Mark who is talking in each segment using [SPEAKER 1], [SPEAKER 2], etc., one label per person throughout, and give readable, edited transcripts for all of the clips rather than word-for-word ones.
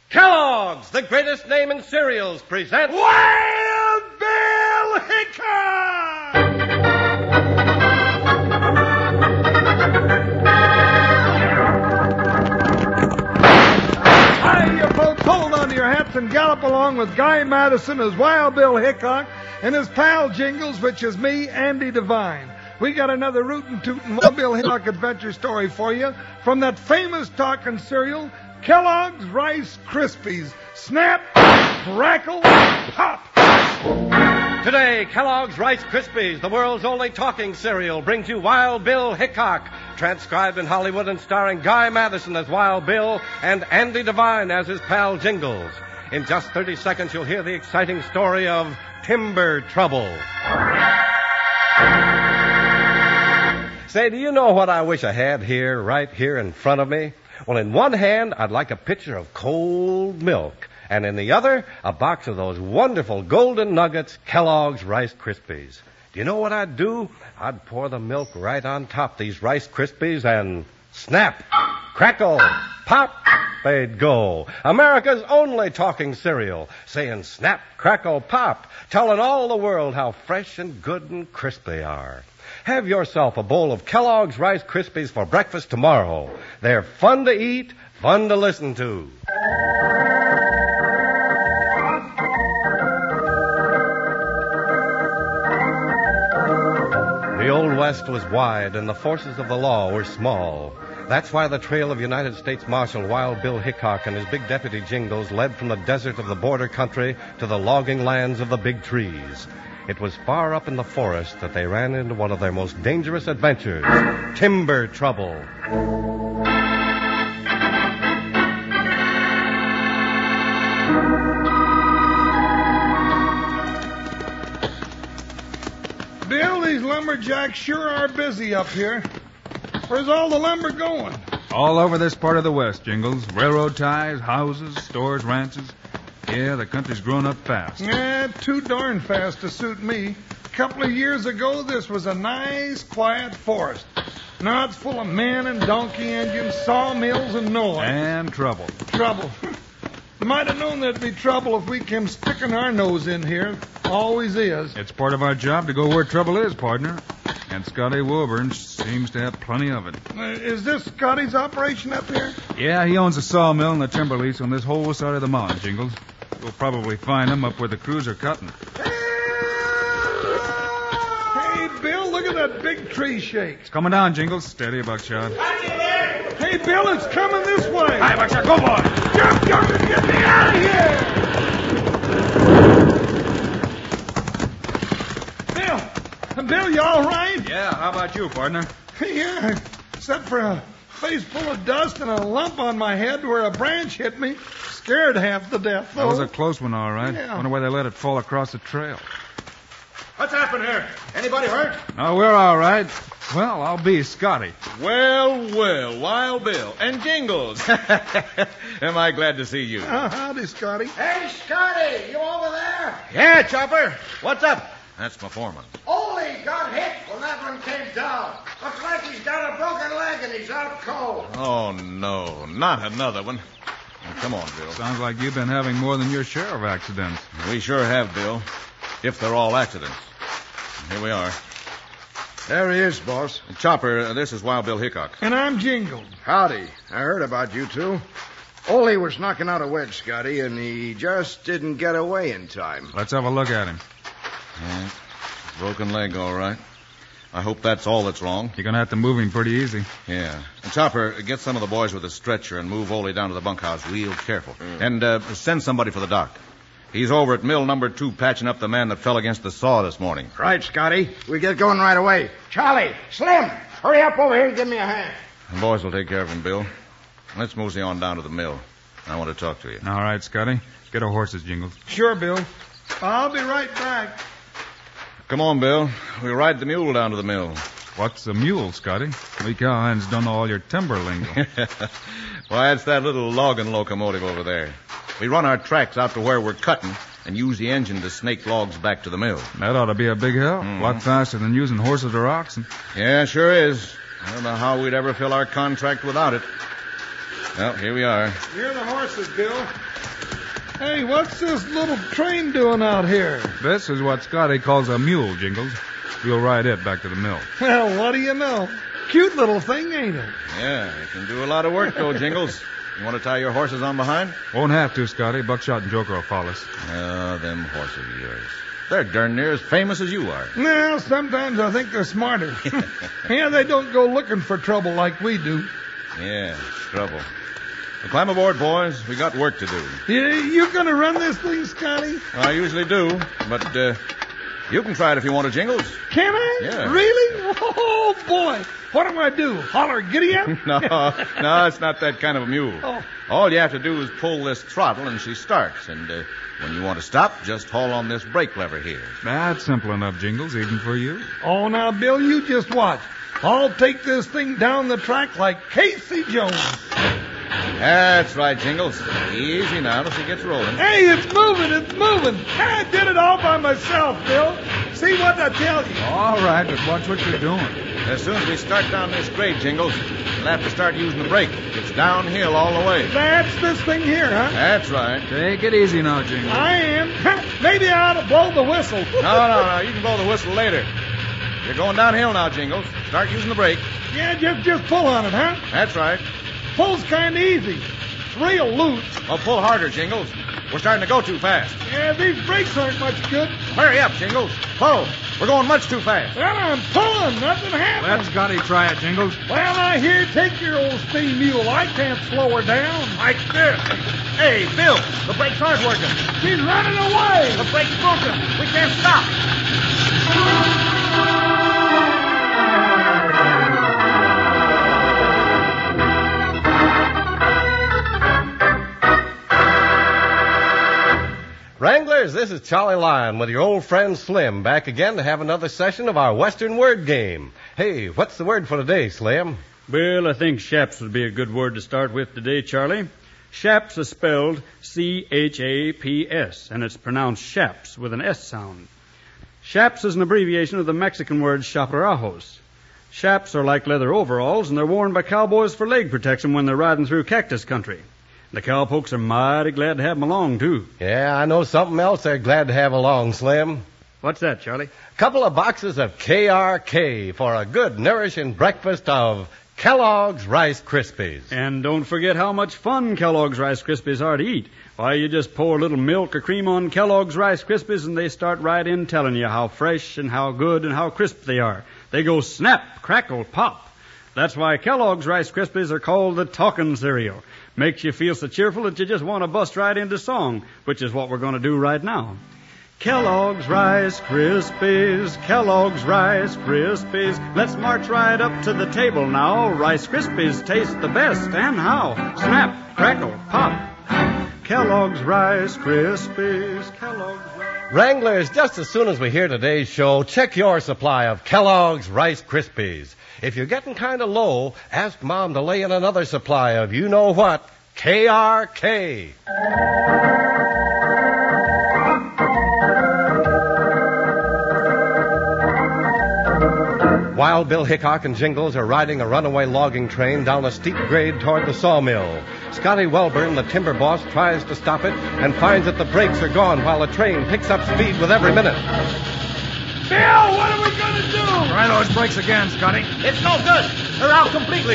[SPEAKER 1] Kellogg's, the greatest name in cereals, presents
[SPEAKER 2] Wild Bill Hickok! Hi, you folks, hold on to your hats and gallop along with Guy Madison as Wild Bill Hickok and his pal Jingles, which is me, Andy Devine. We got another rootin' tootin' Wild Bill Hickok adventure story for you from that famous talking cereal, Kellogg's Rice Krispies. Snap, crackle, pop.
[SPEAKER 1] Today, Kellogg's Rice Krispies, the world's only talking cereal, brings you Wild Bill Hickok, transcribed in Hollywood and starring Guy Madison as Wild Bill and Andy Devine as his pal Jingles. In just 30 seconds, you'll hear the exciting story of Timber Trouble. Say, do you know what I wish I had here, right here in front of me? Well, in one hand, I'd like a pitcher of cold milk, and in the other, a box of those wonderful golden nuggets, Kellogg's Rice Krispies. Do you know what I'd do? I'd pour the milk right on top these Rice Krispies and snap, crackle, pop, they'd go. America's only talking cereal, saying snap, crackle, pop, telling all the world how fresh and good and crisp they are. Have yourself a bowl of Kellogg's Rice Krispies for breakfast tomorrow. They're fun to eat, fun to listen to. The Old West was wide and the forces of the law were small. That's why the trail of United States Marshal Wild Bill Hickok and his big deputy Jingles led from the desert of the border country to the logging lands of the big trees. It was far up in the forest that they ran into one of their most dangerous adventures, timber trouble.
[SPEAKER 2] Bill, these lumberjacks sure are busy up here. Where's all the lumber going?
[SPEAKER 3] All over this part of the West, Jingles. Railroad ties, houses, stores, ranches. Yeah, the country's grown up fast.
[SPEAKER 2] Yeah, too darn fast to suit me. A couple of years ago, this was a nice, quiet forest. Now it's full of men and donkey engines, sawmills, and noise.
[SPEAKER 3] And trouble.
[SPEAKER 2] Trouble. Might have known there'd be trouble if we came sticking our nose in here. Always is.
[SPEAKER 3] It's part of our job to go where trouble is, partner. And Scotty Wilburn seems to have plenty of it.
[SPEAKER 2] Is this Scotty's operation up here?
[SPEAKER 3] Yeah, he owns a sawmill and a timber lease on this whole side of the mountain, Jingles. You'll probably find him up where the crews are cutting.
[SPEAKER 2] Hey, Bill, look at that big tree shake.
[SPEAKER 3] It's coming down, Jingles. Steady, Buckshot.
[SPEAKER 2] Hey, Bill, it's coming this way.
[SPEAKER 3] Hi, Buckshot. Go, boy.
[SPEAKER 2] Jump, and get me out of here. Bill, you all right?
[SPEAKER 3] Yeah, how about you, partner?
[SPEAKER 2] Yeah, except for a face full of dust and a lump on my head where a branch hit me. Scared half to death, though.
[SPEAKER 3] That was a close one, all right.
[SPEAKER 2] Yeah.
[SPEAKER 3] Wonder why they let it fall across the trail.
[SPEAKER 4] What's happened here? Anybody hurt?
[SPEAKER 3] No, we're all right. Well, I'll be Scotty.
[SPEAKER 4] Well, Wild Bill and Jingles. Am I glad to see you?
[SPEAKER 2] Howdy, Scotty.
[SPEAKER 5] Hey, Scotty, you over there?
[SPEAKER 4] Yeah, Chopper. What's up? That's my foreman.
[SPEAKER 5] Ole got hit when that one came down. Looks like he's got a broken leg and he's out cold.
[SPEAKER 4] Oh, no, not another one. Well, come on, Bill.
[SPEAKER 3] Sounds like you've been having more than your share of accidents.
[SPEAKER 4] We sure have, Bill. If they're all accidents. Here we are.
[SPEAKER 6] There he is, boss.
[SPEAKER 4] Chopper, this is Wild Bill Hickok.
[SPEAKER 2] And I'm Jingles.
[SPEAKER 6] Howdy. I heard about you two. Ole was knocking out a wedge, Scotty, and he just didn't get away in time.
[SPEAKER 3] Let's have a look at him.
[SPEAKER 4] Yeah, broken leg, all right. I hope that's all that's wrong.
[SPEAKER 3] You're going to have to move him pretty easy.
[SPEAKER 4] Yeah. And Chopper, get some of the boys with a stretcher and move Ole down to the bunkhouse real careful. And send somebody for the doc. He's over at mill number 2 patching up the man that fell against the saw this morning.
[SPEAKER 6] Right, Scotty. We get going right away.
[SPEAKER 5] Charlie, Slim, hurry up over here and give me a hand.
[SPEAKER 4] The boys will take care of him, Bill. Let's mosey on down to the mill. I want to talk to you.
[SPEAKER 3] All right, Scotty. Get our horses, Jingles.
[SPEAKER 2] Sure, Bill. I'll be right back.
[SPEAKER 4] Come on, Bill. We'll ride the mule down to the mill.
[SPEAKER 3] What's a mule, Scotty? We cowhands don't know all your timber lingo.
[SPEAKER 4] Why, it's that little logging locomotive over there. We run our tracks out to where we're cutting and use the engine to snake logs back to the mill.
[SPEAKER 3] That ought to be a big help. A lot faster than using horses or oxen.
[SPEAKER 4] Yeah, sure is. I don't know how we'd ever fill our contract without it. Well, here we are.
[SPEAKER 2] Here are the horses, Bill. Hey, what's this little train doing out here?
[SPEAKER 3] This is what Scotty calls a mule, Jingles. We'll ride it back to the mill.
[SPEAKER 2] Well, what do you know? Cute little thing, ain't it?
[SPEAKER 4] Yeah, it can do a lot of work, though, Jingles. You want to tie your horses on behind?
[SPEAKER 3] Won't have to, Scotty. Buckshot and Joker will follow us.
[SPEAKER 4] Them horses of yours. They're darn near as famous as you are.
[SPEAKER 2] Well, sometimes I think they're smarter. Yeah, they don't go looking for trouble like we do.
[SPEAKER 4] Yeah, trouble. Well, climb aboard, boys. We got work to do.
[SPEAKER 2] You gonna run this thing, Scotty?
[SPEAKER 4] I usually do, but you can try it if you want to, Jingles.
[SPEAKER 2] Can I?
[SPEAKER 4] Yeah.
[SPEAKER 2] Really? Oh, boy. What do? Holler giddy up?
[SPEAKER 4] No, it's not that kind of a mule.
[SPEAKER 2] Oh.
[SPEAKER 4] All you have to do is pull this throttle and she starts. And when you want to stop, just haul on this brake lever here.
[SPEAKER 3] That's simple enough, Jingles, even for you.
[SPEAKER 2] Oh, now, Bill, you just watch. I'll take this thing down the track like Casey Jones.
[SPEAKER 4] That's right, Jingles. Easy now till she gets rolling.
[SPEAKER 2] Hey, it's moving. I did it all by myself, Bill. See what I tell you.
[SPEAKER 3] All right, but watch what you're doing.
[SPEAKER 4] As soon as we start down this grade, Jingles, we'll have to start using the brake. It's downhill all the way.
[SPEAKER 2] That's this thing here, huh?
[SPEAKER 4] That's right.
[SPEAKER 3] Take it easy now, Jingles.
[SPEAKER 2] I am. Maybe I ought to blow the whistle.
[SPEAKER 4] No. You can blow the whistle later. You're going downhill now, Jingles. Start using the brake.
[SPEAKER 2] Yeah, just pull on it, huh?
[SPEAKER 4] That's right.
[SPEAKER 2] Pull's kind of easy. It's real loose.
[SPEAKER 4] Well, pull harder, Jingles. We're starting to go too fast.
[SPEAKER 2] Yeah, these brakes aren't much good.
[SPEAKER 4] Hurry up, Jingles. Pull. We're going much too fast.
[SPEAKER 2] Well, I'm pulling. Nothing happened.
[SPEAKER 3] Let Scotty try it, Jingles.
[SPEAKER 2] Well, now, here, take your old steam mule. I can't slow her down.
[SPEAKER 4] Like this. Hey, Bill, the brakes aren't working.
[SPEAKER 2] She's running away.
[SPEAKER 4] The brake's broken. We can't stop.
[SPEAKER 1] Wranglers, this is Charlie Lyon with your old friend Slim, back again to have another session of our Western word game. Hey, what's the word for today, Slim?
[SPEAKER 7] Well, I think shaps would be a good word to start with today, Charlie. Shaps is spelled C-H-A-P-S, and it's pronounced shaps with an S sound. Shaps is an abbreviation of the Mexican word chaparrajos. Shaps are like leather overalls, and they're worn by cowboys for leg protection when they're riding through cactus country. The cowpokes are mighty glad to have them along, too.
[SPEAKER 1] Yeah, I know something else they're glad to have along, Slim.
[SPEAKER 7] What's that, Charlie?
[SPEAKER 1] A couple of boxes of KRK for a good, nourishing breakfast of Kellogg's Rice Krispies.
[SPEAKER 7] And don't forget how much fun Kellogg's Rice Krispies are to eat. Why, you just pour a little milk or cream on Kellogg's Rice Krispies, and they start right in telling you how fresh and how good and how crisp they are. They go snap, crackle, pop. That's why Kellogg's Rice Krispies are called the talking cereal. Makes you feel so cheerful that you just want to bust right into song, which is what we're going to do right now. Kellogg's Rice Krispies, Kellogg's Rice Krispies. Let's march right up to the table now. Rice Krispies taste the best, and how? Snap, crackle, pop. Kellogg's Rice Krispies, Kellogg's Rice...
[SPEAKER 1] Wranglers, just as soon as we hear today's show, check your supply of Kellogg's Rice Krispies. If you're getting kind of low, ask Mom to lay in another supply of you-know-what, KRK. Wild Bill Hickok and Jingles are riding a runaway logging train down a steep grade toward the sawmill. Scotty Welburn, the timber boss, tries to stop it and finds that the brakes are gone while the train picks up speed with every minute.
[SPEAKER 2] Bill, what are we going to do?
[SPEAKER 3] Try those brakes again, Scotty.
[SPEAKER 4] It's no good. They're out completely.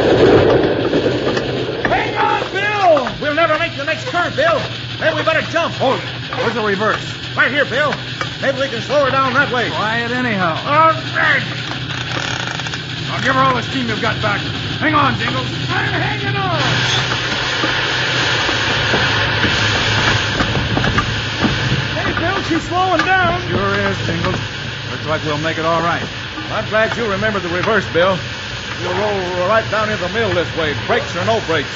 [SPEAKER 2] Hang on, Bill!
[SPEAKER 4] We'll never make the next curve, Bill. Maybe we better jump.
[SPEAKER 3] Hold it. Where's the reverse?
[SPEAKER 4] Right here, Bill. Maybe we can slow her down that way.
[SPEAKER 3] Try it anyhow.
[SPEAKER 4] All right.
[SPEAKER 3] I'll give her all the steam you've got back. Hang on, Jingles.
[SPEAKER 2] I'm hanging on! Hey, Bill, she's slowing down.
[SPEAKER 3] Sure is, Jingles. Looks like we'll make it all right.
[SPEAKER 4] I'm glad you remembered the reverse, Bill. We'll roll right down into the mill this way, brakes or no brakes.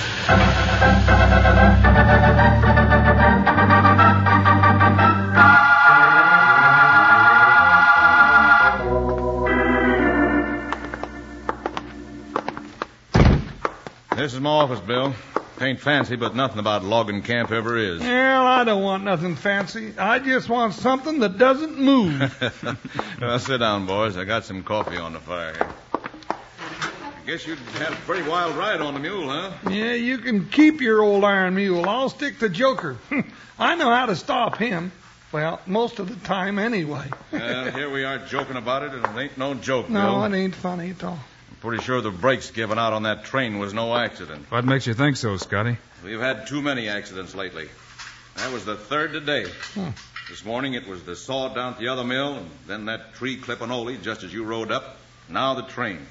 [SPEAKER 4] This is my office, Bill. Ain't fancy, but nothing about logging camp ever is.
[SPEAKER 2] Well, I don't want nothing fancy. I just want something that doesn't move.
[SPEAKER 4] Well, sit down, boys. I got some coffee on the fire here. Guess you'd had a pretty wild ride on the mule, huh?
[SPEAKER 2] Yeah, you can keep your old iron mule. I'll stick to Joker. I know how to stop him. Well, most of the time anyway.
[SPEAKER 4] Well, here we are joking about it, and it ain't no joke,
[SPEAKER 2] No,
[SPEAKER 4] Bill.
[SPEAKER 2] it ain't funny at all.
[SPEAKER 4] I'm pretty sure the brakes given out on that train was no accident.
[SPEAKER 3] What makes you think so, Scotty?
[SPEAKER 4] We've had too many accidents lately. That was the third today.
[SPEAKER 2] Hmm.
[SPEAKER 4] This morning it was the saw down at the other mill, and then that tree clipping Ole just as you rode up. Now the train.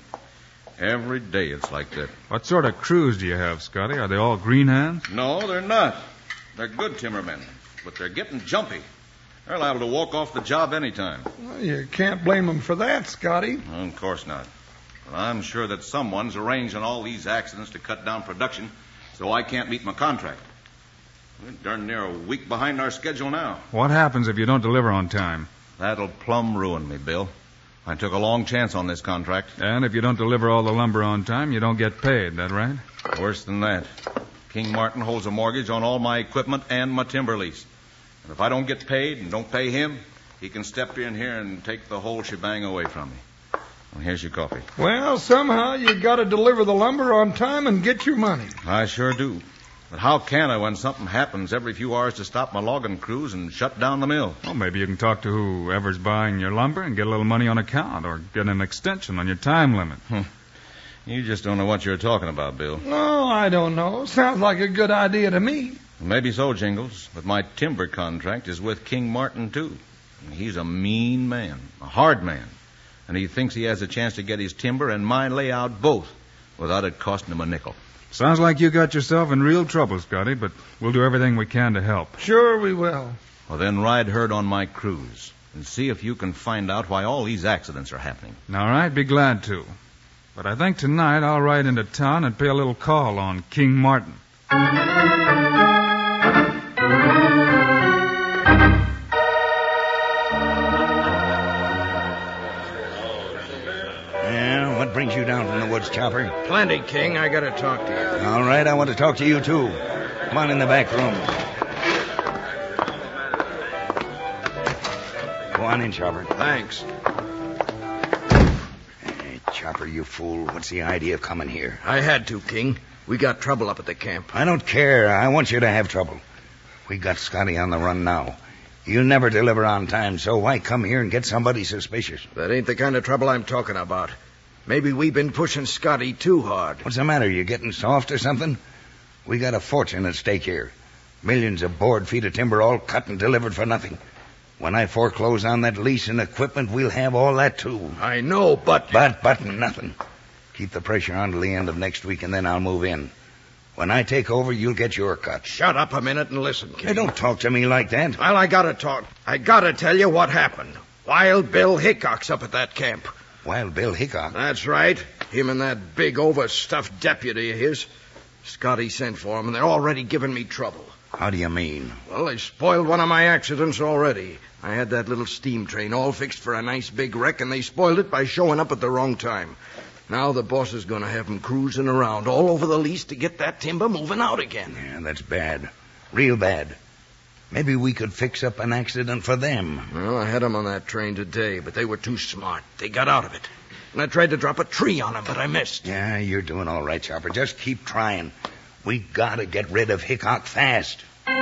[SPEAKER 4] Every day it's like that.
[SPEAKER 3] What sort of crews do you have, Scotty? Are they all green hands?
[SPEAKER 4] No, they're not. They're good timbermen, but they're getting jumpy. They're liable to walk off the job anytime.
[SPEAKER 2] Well, you can't blame them for that, Scotty.
[SPEAKER 4] Well, of course not. But I'm sure that someone's arranging all these accidents to cut down production, so I can't meet my contract. We're darn near a week behind our schedule now.
[SPEAKER 3] What happens if you don't deliver on time?
[SPEAKER 4] That'll plumb ruin me, Bill. I took a long chance on this contract.
[SPEAKER 3] And if you don't deliver all the lumber on time, you don't get paid, that right?
[SPEAKER 4] Worse than that. King Martin holds a mortgage on all my equipment and my timber lease. And if I don't get paid and don't pay him, he can step in here and take the whole shebang away from me. Well, here's your coffee.
[SPEAKER 2] Well, somehow you got to deliver the lumber on time and get your money.
[SPEAKER 4] I sure do. But how can I when something happens every few hours to stop my logging crews and shut down the mill?
[SPEAKER 3] Well, maybe you can talk to whoever's buying your lumber and get a little money on account or get an extension on your time limit.
[SPEAKER 4] You just don't know what you're talking about, Bill.
[SPEAKER 2] No, I don't know. Sounds like a good idea to me.
[SPEAKER 4] Maybe so, Jingles, but my timber contract is with King Martin, too. And he's a mean man, a hard man, and he thinks he has a chance to get his timber and my layout both without it costing him a nickel.
[SPEAKER 3] Sounds like you got yourself in real trouble, Scotty, but we'll do everything we can to help.
[SPEAKER 2] Sure we will.
[SPEAKER 4] Well, then ride herd on my cruise and see if you can find out why all these accidents are happening.
[SPEAKER 3] All right, be glad to. But I think tonight I'll ride into town and pay a little call on King Martin.
[SPEAKER 8] Yeah, what brings you down from the woods, Chopper?
[SPEAKER 6] Plenty, King. I got to talk to you.
[SPEAKER 8] All right, I want to talk to you, too. Come on in the back room. Go on in, Chopper.
[SPEAKER 6] Thanks.
[SPEAKER 8] Hey, Chopper, you fool. What's the idea of coming here?
[SPEAKER 6] I had to, King. We got trouble up at the camp.
[SPEAKER 8] I don't care. I want you to have trouble. We got Scotty on the run now. You never deliver on time, so why come here and get somebody suspicious?
[SPEAKER 6] That ain't the kind of trouble I'm talking about. Maybe we've been pushing Scotty too hard.
[SPEAKER 8] What's the matter? You getting soft or something? We got a fortune at stake here. Millions of board feet of timber all cut and delivered for nothing. When I foreclose on that lease and equipment, we'll have all that, too.
[SPEAKER 6] I know, but...
[SPEAKER 8] But nothing. Keep the pressure on till the end of next week, and then I'll move in. When I take over, you'll get your cut.
[SPEAKER 6] Shut up a minute and listen, King.
[SPEAKER 8] Hey, don't talk to me like that.
[SPEAKER 6] Well, I gotta talk. I gotta tell you what happened. Wild Bill Hickok's up at that camp.
[SPEAKER 8] Wild Bill Hickok?
[SPEAKER 6] That's right. Him and that big overstuffed deputy of his. Scotty sent for him, and they're already giving me trouble.
[SPEAKER 8] How do you mean?
[SPEAKER 6] Well, they spoiled one of my accidents already. I had that little steam train all fixed for a nice big wreck, and they spoiled it by showing up at the wrong time. Now the boss is going to have them cruising around all over the lease to get that timber moving out again.
[SPEAKER 8] Yeah, that's bad. Real bad. Maybe we could fix up an accident for them.
[SPEAKER 6] Well, I had them on that train today, but they were too smart. They got out of it. And I tried to drop a tree on them, but I missed.
[SPEAKER 8] Yeah, you're doing all right, Chopper. Just keep trying. We gotta get rid of Hickok fast.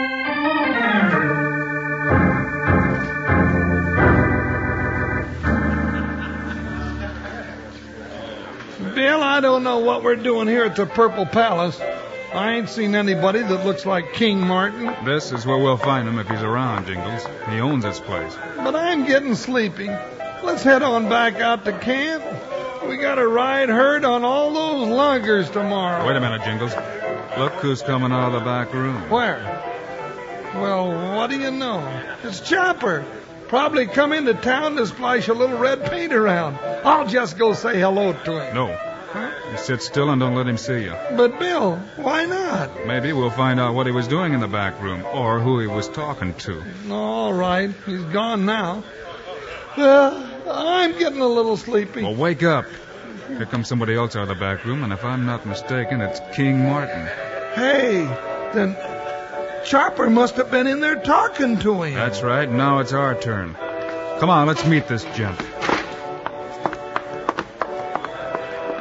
[SPEAKER 2] Bill, I don't know what we're doing here at the Purple Palace. I ain't seen anybody that looks like King Martin.
[SPEAKER 3] This is where we'll find him if he's around, Jingles. He owns this place.
[SPEAKER 2] But I'm getting sleepy. Let's head on back out to camp. We got to ride herd on all those loggers tomorrow.
[SPEAKER 3] Wait a minute, Jingles. Look who's coming out of the back room.
[SPEAKER 2] Where? Well, what do you know? It's Chopper. Probably come into town to splash a little red paint around. I'll just go say hello to him.
[SPEAKER 3] No.
[SPEAKER 2] Huh?
[SPEAKER 3] You sit still and don't let him see you.
[SPEAKER 2] But, Bill, why not?
[SPEAKER 3] Maybe we'll find out what he was doing in the back room or who he was talking to.
[SPEAKER 2] All right. He's gone now. Well, I'm getting a little sleepy.
[SPEAKER 3] Well, wake up. Here comes somebody else out of the back room, and if I'm not mistaken, it's King Martin.
[SPEAKER 2] Hey, then Chopper must have been in there talking to him.
[SPEAKER 3] That's right. Now it's our turn. Come on, let's meet this gent.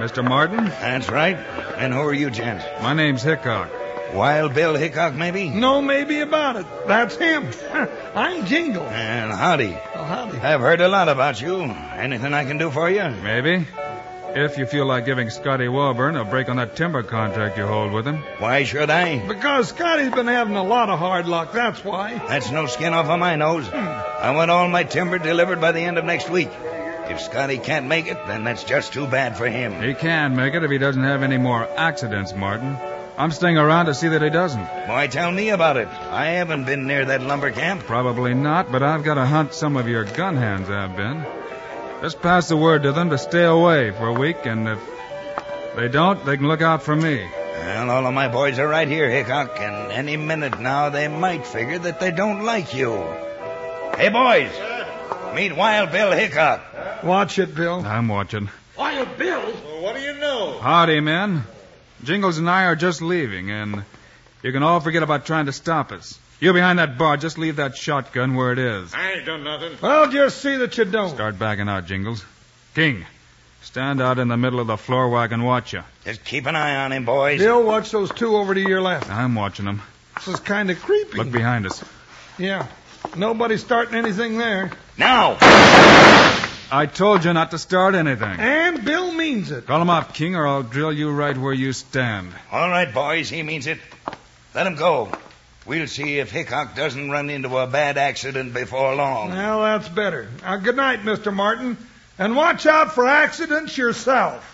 [SPEAKER 3] Mr. Martin?
[SPEAKER 8] That's right. And who are you, gents?
[SPEAKER 3] My name's Hickok.
[SPEAKER 8] Wild Bill Hickok, maybe?
[SPEAKER 2] No maybe about it. That's him. I'm Jingle.
[SPEAKER 8] And howdy.
[SPEAKER 2] Oh, howdy.
[SPEAKER 8] I've heard a lot about you. Anything I can do for you?
[SPEAKER 3] Maybe. If you feel like giving Scotty Welburn a break on that timber contract you hold with him.
[SPEAKER 8] Why should I?
[SPEAKER 2] Because Scotty's been having a lot of hard luck, that's why.
[SPEAKER 8] That's no skin off of my nose. I want all my timber delivered by the end of next week. If Scotty can't make it, then that's just too bad for him.
[SPEAKER 3] He can make it if he doesn't have any more accidents, Martin. I'm staying around to see that he doesn't.
[SPEAKER 8] Why, tell me about it. I haven't been near that lumber camp.
[SPEAKER 3] Probably not, but I've got to hunt some of your gun hands have been. Just pass the word to them to stay away for a week, and if they don't, they can look out for me.
[SPEAKER 8] Well, all of my boys are right here, Hickok, and any minute now they might figure that they don't like you. Hey, boys, meet Wild Bill Hickok.
[SPEAKER 2] Watch it, Bill.
[SPEAKER 3] I'm watching.
[SPEAKER 5] Wild Bill? Well, what do you know?
[SPEAKER 3] Howdy, men. Jingles and I are just leaving, and you can all forget about trying to stop us. You behind that bar, just leave that shotgun where it is.
[SPEAKER 5] I ain't done nothing.
[SPEAKER 2] Well, just see that you don't.
[SPEAKER 3] Start backing out, Jingles. King, stand out in the middle of the floor where I can watch you.
[SPEAKER 8] Just keep an eye on him, boys.
[SPEAKER 2] Bill, watch those two over to your left.
[SPEAKER 3] I'm watching them.
[SPEAKER 2] This is kind of creepy.
[SPEAKER 3] Look behind us.
[SPEAKER 2] Yeah. Nobody's starting anything there.
[SPEAKER 8] Now!
[SPEAKER 3] I told you not to start anything.
[SPEAKER 2] And Bill means it.
[SPEAKER 3] Call him up, King, or I'll drill you right where you stand.
[SPEAKER 8] All right, boys, he means it. Let him go. We'll see if Hickok doesn't run into a bad accident before long.
[SPEAKER 2] Well, that's better. Now, good night, Mr. Martin. And watch out for accidents yourself.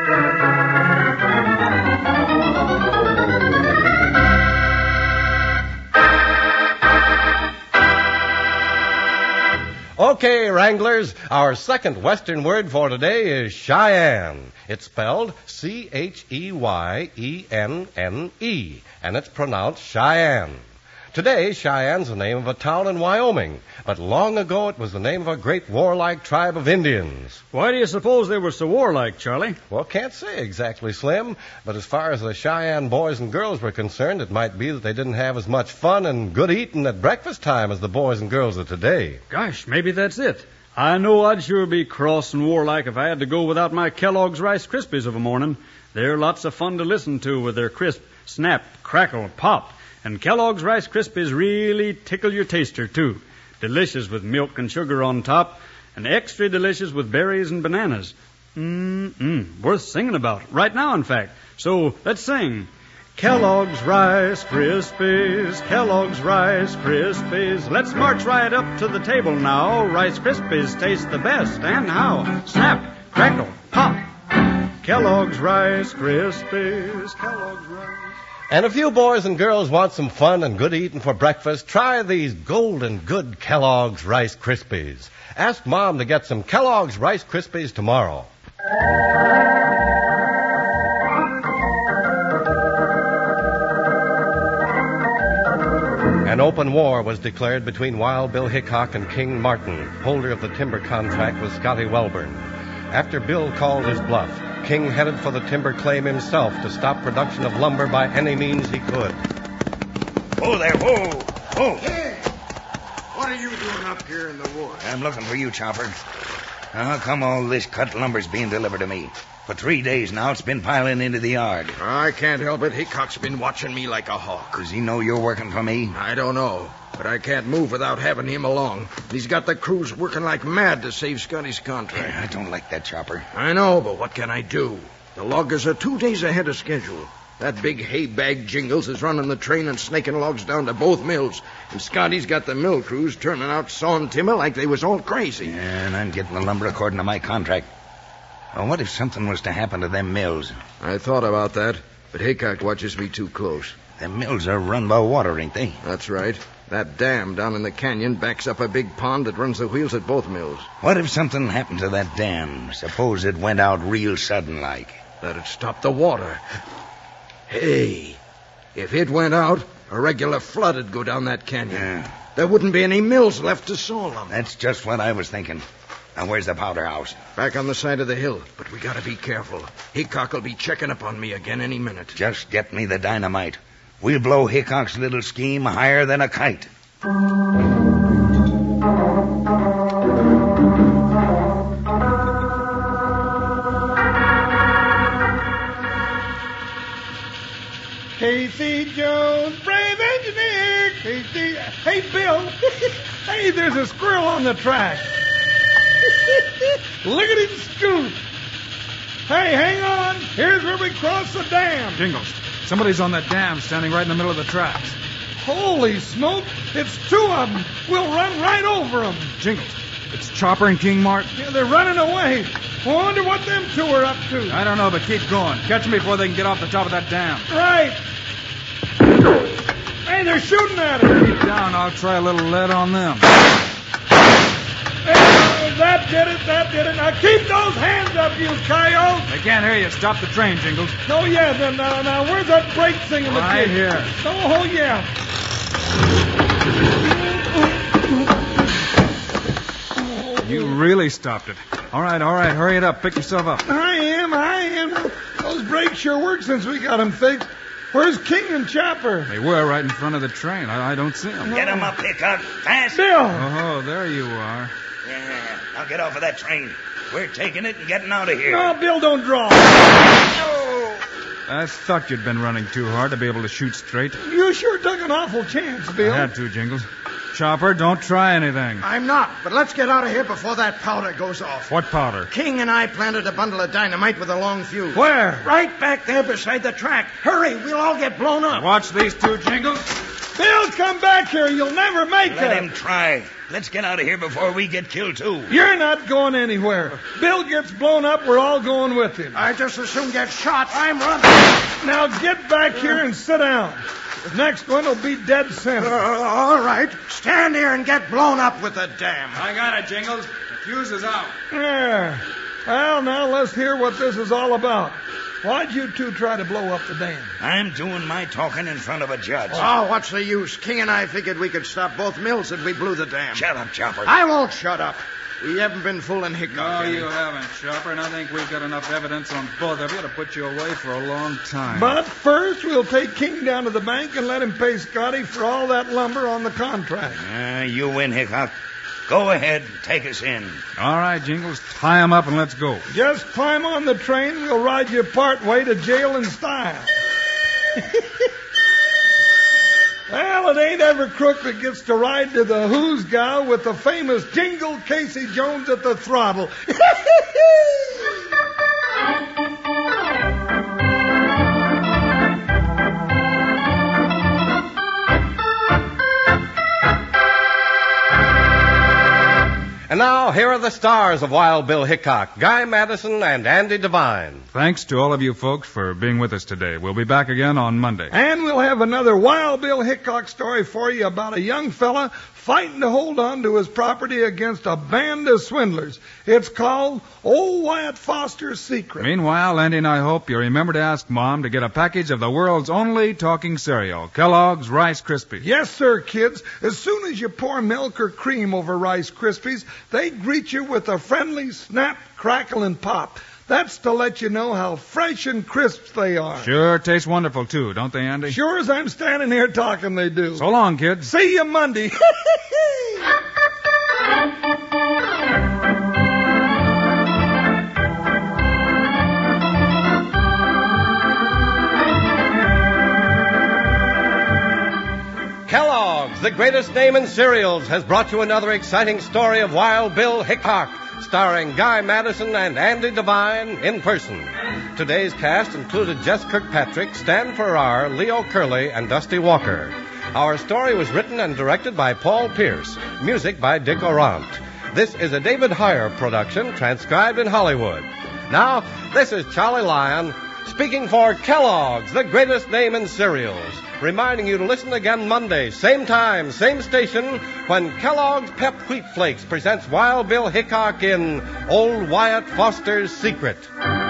[SPEAKER 1] Okay, Wranglers, our second Western word for today is Cheyenne. It's spelled Cheyenenne, and it's pronounced Cheyenne. Today, Cheyenne's the name of a town in Wyoming, but long ago it was the name of a great warlike tribe of Indians.
[SPEAKER 7] Why do you suppose they were so warlike, Charlie?
[SPEAKER 1] Well, can't say exactly, Slim, but as far as the Cheyenne boys and girls were concerned, it might be that they didn't have as much fun and good eating at breakfast time as the boys and girls of today.
[SPEAKER 7] Gosh, maybe that's it. I know I'd sure be cross and warlike if I had to go without my Kellogg's Rice Krispies of a morning. They're lots of fun to listen to with their crisp, snap, crackle, pop. And Kellogg's Rice Krispies really tickle your taster, too. Delicious with milk and sugar on top, and extra delicious with berries and bananas. Worth singing about. Right now, in fact. So, let's sing. Kellogg's Rice Krispies, Kellogg's Rice Krispies. Let's march right up to the table now. Rice Krispies taste the best, and how? Snap, crackle, pop. Kellogg's Rice Krispies, Kellogg's Rice.
[SPEAKER 1] And if you boys and girls want some fun and good eating for breakfast, try these golden good Kellogg's Rice Krispies. Ask Mom to get some Kellogg's Rice Krispies tomorrow. An open war was declared between Wild Bill Hickok and King Martin, holder of the timber contract with Scotty Welburn. After Bill called his bluff, King headed for the timber claim himself to stop production of lumber by any means he could.
[SPEAKER 8] Whoa there, whoa, whoa.
[SPEAKER 5] Hey, what are you doing up here in the woods?
[SPEAKER 8] I'm looking for you, Chopper. How come all this cut lumber's being delivered to me? For 3 days now, it's been piling into the yard.
[SPEAKER 6] I can't help it. Hickok's been watching me like a hawk.
[SPEAKER 8] Does he know you're working for me?
[SPEAKER 6] I don't know, but I can't move without having him along. He's got the crews working like mad to save Scotty's contract.
[SPEAKER 8] I don't like that, Chopper.
[SPEAKER 6] I know, but what can I do? The loggers are 2 days ahead of schedule. That big hay bag Jingles is running the train and snaking logs down to both mills. And Scotty's got the mill crews turning out sawing timber like they was all crazy.
[SPEAKER 8] Yeah, and I'm getting the lumber according to my contract. Well, what if something was to happen to them mills?
[SPEAKER 6] I thought about that, but Hickok watches me too close.
[SPEAKER 8] Them mills are run by water, ain't they?
[SPEAKER 6] That's right. That dam down in the canyon backs up a big pond that runs the wheels at both mills.
[SPEAKER 8] What if something happened to that dam? Suppose it went out real sudden like.
[SPEAKER 6] That'd stop the water. Hey, if it went out, a regular flood'd go down that canyon.
[SPEAKER 8] Yeah.
[SPEAKER 6] There wouldn't be any mills left to saw them.
[SPEAKER 8] That's just what I was thinking. Now, where's the powder house?
[SPEAKER 6] Back on the side of the hill, but we gotta be careful. Hickok will be checking up on me again any minute.
[SPEAKER 8] Just get me the dynamite. We'll blow Hickok's little scheme higher than a kite.
[SPEAKER 2] Hey, Bill. Hey, there's a squirrel on the track. Look at him scoot. Hey, hang on. Here's where we cross the dam.
[SPEAKER 3] Jingles, somebody's on that dam standing right in the middle of the tracks.
[SPEAKER 2] Holy smoke. It's two of them. We'll run right over them.
[SPEAKER 3] Jingles, it's Chopper and King Mart.
[SPEAKER 2] Yeah, they're running away. I wonder what them two are up to.
[SPEAKER 3] I don't know, but keep going. Catch them before they can get off the top of that dam.
[SPEAKER 2] Right. Hey, they're shooting at us.
[SPEAKER 3] Keep down. I'll try a little lead on them.
[SPEAKER 2] That did it. Now keep those hands up, you coyote.
[SPEAKER 3] They can't hear you. Stop the train, Jingles.
[SPEAKER 2] Oh, yeah. Now, where's that brake thing in the
[SPEAKER 3] Right
[SPEAKER 2] ditch?
[SPEAKER 3] here.
[SPEAKER 2] Oh, yeah.
[SPEAKER 3] You really stopped it. All right. Hurry it up. Pick yourself up.
[SPEAKER 2] I am. Those brakes sure work since we got them fixed. Where's King and Chopper?
[SPEAKER 3] They were right in front of the train. I don't see them.
[SPEAKER 8] Get 'em up, Hickok. Fast.
[SPEAKER 2] Bill.
[SPEAKER 3] Oh, there you are.
[SPEAKER 8] Yeah, now get off of that train. We're taking it and getting out of here.
[SPEAKER 2] No, Bill, don't draw.
[SPEAKER 3] I thought you'd been running too hard to be able to shoot straight.
[SPEAKER 2] You sure took an awful chance, Bill.
[SPEAKER 3] I had to, Jingles. Chopper, don't try anything.
[SPEAKER 5] I'm not, but let's get out of here before that powder goes off.
[SPEAKER 3] What powder?
[SPEAKER 5] King and I planted a bundle of dynamite with a long fuse.
[SPEAKER 2] Where?
[SPEAKER 5] Right back there beside the track. Hurry, we'll all get blown up.
[SPEAKER 3] Watch these two, Jingles.
[SPEAKER 2] Bill, come back here. You'll never make
[SPEAKER 8] Let
[SPEAKER 2] it.
[SPEAKER 8] him try. Let's get out of here before we get killed, too.
[SPEAKER 2] You're not going anywhere. Bill gets blown up, we're all going with him.
[SPEAKER 5] I just as soon get shot. I'm running.
[SPEAKER 2] Now get back here and sit down. The next one will be dead center.
[SPEAKER 5] All right. Stand here and get blown up with the dam.
[SPEAKER 3] I got it, Jingles. The fuse is out.
[SPEAKER 2] There. Well, now let's hear what this is all about. Why'd you two try to blow up the dam?
[SPEAKER 8] I'm doing my talking in front of a judge.
[SPEAKER 5] Oh, what's the use? King and I figured we could stop both mills if we blew the dam.
[SPEAKER 8] Shut up, Chopper.
[SPEAKER 5] I won't shut up. We haven't been fooling Hickok.
[SPEAKER 3] No,
[SPEAKER 5] any.
[SPEAKER 3] you haven't, Chopper, and I think we've got enough evidence on both of you to put you away for a long time.
[SPEAKER 2] But first, we'll take King down to the bank and let him pay Scotty for all that lumber on the contract.
[SPEAKER 8] You win, Hickok. Go ahead, take us in.
[SPEAKER 3] All right, Jingles, tie him up and let's go.
[SPEAKER 2] Just climb on the train. We'll ride you part way to jail in style. Well, it ain't every crook that gets to ride to the Hoosgow with the famous Jingle Casey Jones at the throttle.
[SPEAKER 1] And now, here are the stars of Wild Bill Hickok, Guy Madison and Andy Devine.
[SPEAKER 3] Thanks to all of you folks for being with us today. We'll be back again on Monday.
[SPEAKER 2] And we'll have another Wild Bill Hickok story for you about a young fella fighting to hold on to his property against a band of swindlers. It's called Old Wyatt Foster's Secret.
[SPEAKER 3] Meanwhile, Andy and I hope you remember to ask Mom to get a package of the world's only talking cereal, Kellogg's Rice Krispies.
[SPEAKER 2] Yes, sir, kids. As soon as you pour milk or cream over Rice Krispies, they greet you with a friendly snap, crackle, and pop. That's to let you know how fresh and crisp they are.
[SPEAKER 3] Sure tastes wonderful, too, don't they, Andy?
[SPEAKER 2] Sure as I'm standing here talking, they do.
[SPEAKER 3] So long, kids.
[SPEAKER 2] See you Monday.
[SPEAKER 1] Kellogg's, the greatest name in cereals, has brought you another exciting story of Wild Bill Hickok, starring Guy Madison and Andy Devine in person. Today's cast included Jess Kirkpatrick, Stan Farrar, Leo Curley, and Dusty Walker. Our story was written and directed by Paul Pierce. Music by Dick Orant. This is a David Heyer production, transcribed in Hollywood. Now, this is Charlie Lyon, speaking for Kellogg's, the greatest name in cereals, reminding you to listen again Monday, same time, same station, when Kellogg's Pep Wheat Flakes presents Wild Bill Hickok in Old Wyatt Foster's Secret.